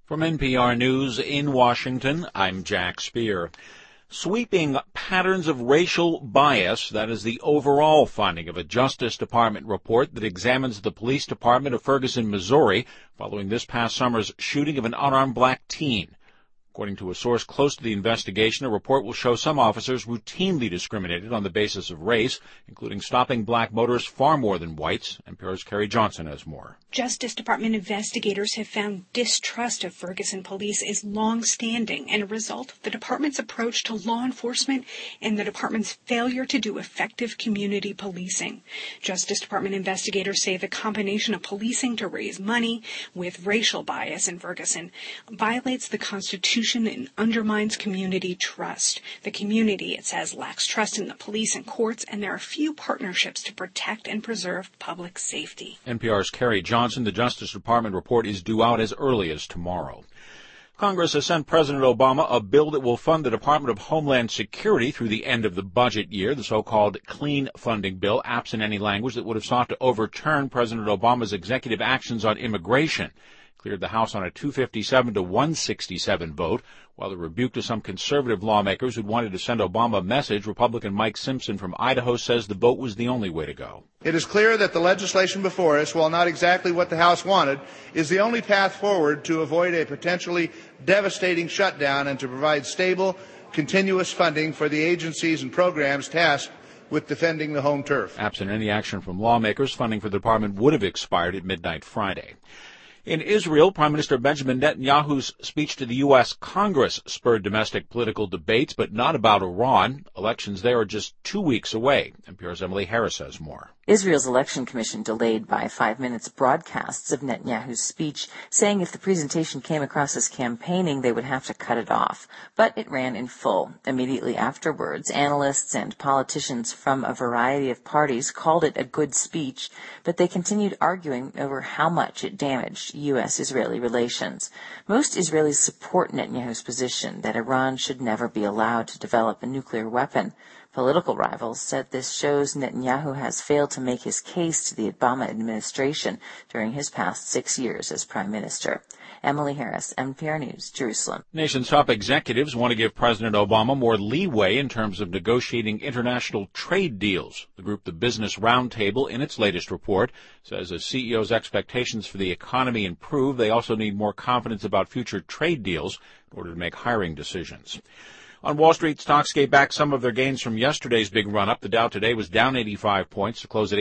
From NPR News in Washington, I'm Jack Speer. Sweeping patterns of racial bias, that is the overall finding of a Justice Department report that examines the police department of Ferguson, Missouri, following this past summer's shooting of an unarmed black teen. According to a source close to the investigation, the report will show some officers routinely discriminated on the basis of race, including stopping black motorists far more than whites. NPR's Carrie Johnson has more. Justice Department investigators have found distrust of Ferguson police is long-standing and a result of the department's approach to law enforcement and the department's failure to do effective community policing. Justice Department investigators say the combination of policing to raise money with racial bias in Ferguson violates the Constitution and undermines community trust. The community, it says, lacks trust in the police and courts, and there are few partnerships to protect and preserve public safety. NPR's Carrie Johnson. The Justice Department report is due out as early as tomorrow. Congress has sent President Obama a bill that will fund the Department of Homeland Security through the end of the budget year, the so-called clean funding bill, absent any language that would have sought to overturn President Obama's executive actions on immigration. Cleared the House on a 257 to 167 vote, while the rebuke to some conservative lawmakers who'd wanted to send Obama a message. Republican Mike Simpson from Idaho says the vote was the only way to go. It is clear that the legislation before us, while not exactly what the House wanted, is the only path forward to avoid a potentially devastating shutdown and to provide stable, continuous funding for the agencies and programs tasked with defending the home turf. Absent any action from lawmakers, funding for the department would have expired at midnight Friday. In Israel, Prime Minister Benjamin Netanyahu's speech to the U.S. Congress spurred domestic political debates, but not about Iran. Elections there are just 2 weeks away. NPR's Emily Harris has more. Israel's election commission delayed by 5 minutes broadcasts of Netanyahu's speech, saying if the presentation came across as campaigning, they would have to cut it off. But it ran in full. Immediately afterwards, analysts and politicians from a variety of parties called it a good speech, but they continued arguing over how much it damaged U.S.-Israeli relations. Most Israelis support Netanyahu's position that Iran should never be allowed to develop a nuclear weapon. Political rivals said this shows Netanyahu has failed to make his case to the Obama administration during his past 6 years as prime minister. Emily Harris, NPR News, Jerusalem. Nation's top executives want to give President Obama more leeway in terms of negotiating international trade deals. The group, the Business Roundtable, in its latest report, says as CEOs' expectations for the economy improve, they also need more confidence about future trade deals in order to make hiring decisions. On Wall Street, stocks gave back some of their gains from yesterday's big run-up. The Dow today was down 85 points to close at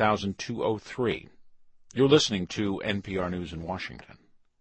18,203. You're listening to NPR News in Washington.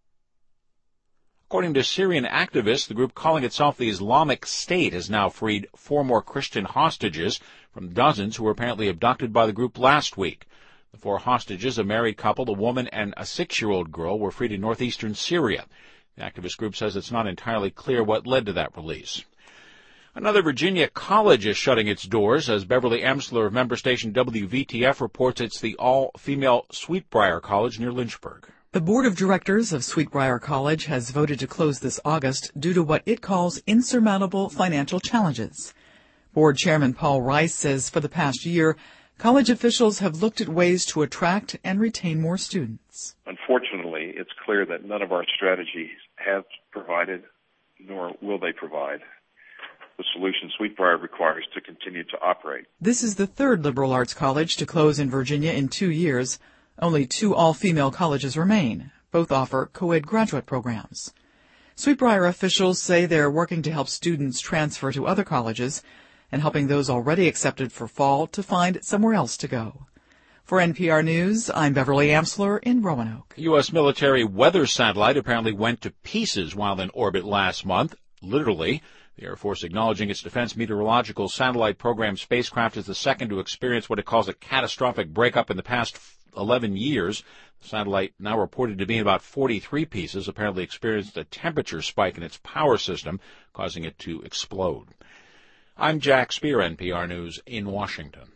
According to Syrian activists, the group calling itself the Islamic State has now freed 4 more Christian hostages from dozens who were apparently abducted by the group last week. The 4 hostages, a married couple, a woman, and a 6-year-old girl, were freed in northeastern Syria. The activist group says it's not entirely clear what led to that release. Another Virginia college is shutting its doors as Beverly Amsler of member station WVTF reports it's the all-female Sweetbriar College near Lynchburg. The board of directors of Sweetbriar College has voted to close this August due to what it calls insurmountable financial challenges. Board chairman Paul Rice says for the past year, college officials have looked at ways to attract and retain more students. Unfortunately, it's clear that none of our strategies have provided, nor will they provide, the solution Sweetbriar requires to continue to operate. This is the third liberal arts college to close in Virginia in 2 years. Only 2 all-female colleges remain. Both offer co-ed graduate programs. Sweetbriar officials say they're working to help students transfer to other colleges and helping those already accepted for fall to find somewhere else to go. For NPR News, I'm Beverly Amsler in Roanoke. U.S. military weather satellite apparently went to pieces while in orbit last month, literally. The Air Force acknowledging its Defense Meteorological Satellite Program spacecraft is the second to experience what it calls a catastrophic breakup in the past 11 years. The satellite, now reported to be in about 43 pieces, apparently experienced a temperature spike in its power system, causing it to explode. I'm Jack Speer, NPR News in Washington.